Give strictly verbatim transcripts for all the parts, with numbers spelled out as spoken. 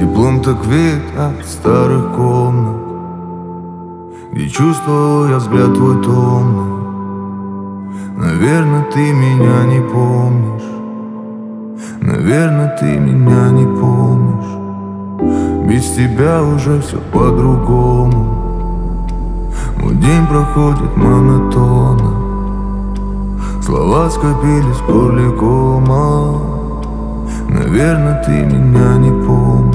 Теплом так веет от старых комнат, где чувствовал я взгляд твой томный. Наверное, ты меня не помнишь, наверное, ты меня не помнишь. Без тебя уже все по-другому. Мой день проходит монотонно, слова скопились в горле кома. Наверное, ты меня не помнишь.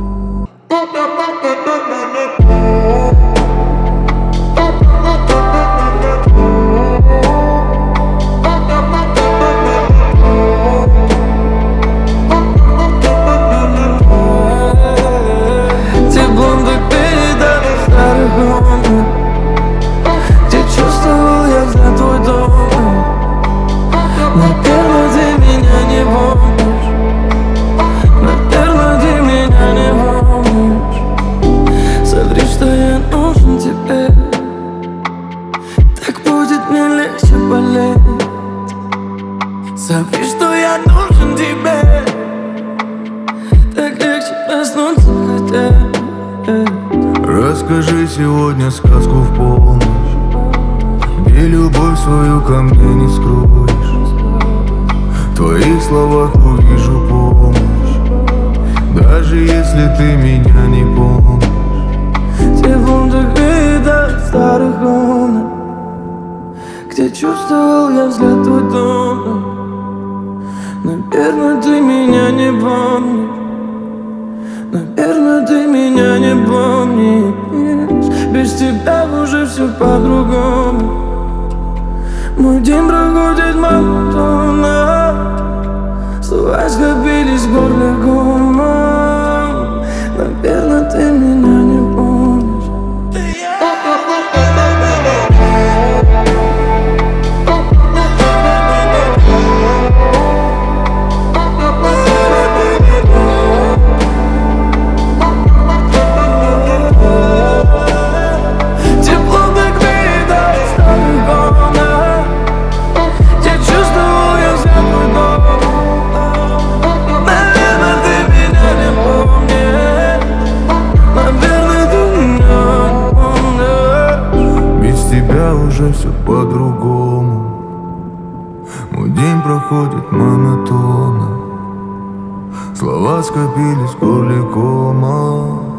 Теплом так передали старых комнат, где чувствовал я взгляд твой томный. Наверное, ты меня не помнишь, наверное, ты меня не помнишь. Соври, что я нужен тебе, так будет мне легче болеть. Соври, что я нужен тебе, так легче проснуться хотеть. Расскажи сегодня сказку в полночь, где любовь свою ко мне не скроешь. В твоих словах увижу помощь, даже если ты меня не помнишь. Теплом так веет от старых комнат, где чувствовал я взгляд твой томный. Наверное, ты меня не помнишь, наверное, ты меня не помнишь. Без тебя уже все по-другому. Мой день проходит монотонно, слова скопились в горле комом. Наверное, ты меня не помнишь. Уже все по-другому. Мой день проходит монотонно, слова скопились в горле кома.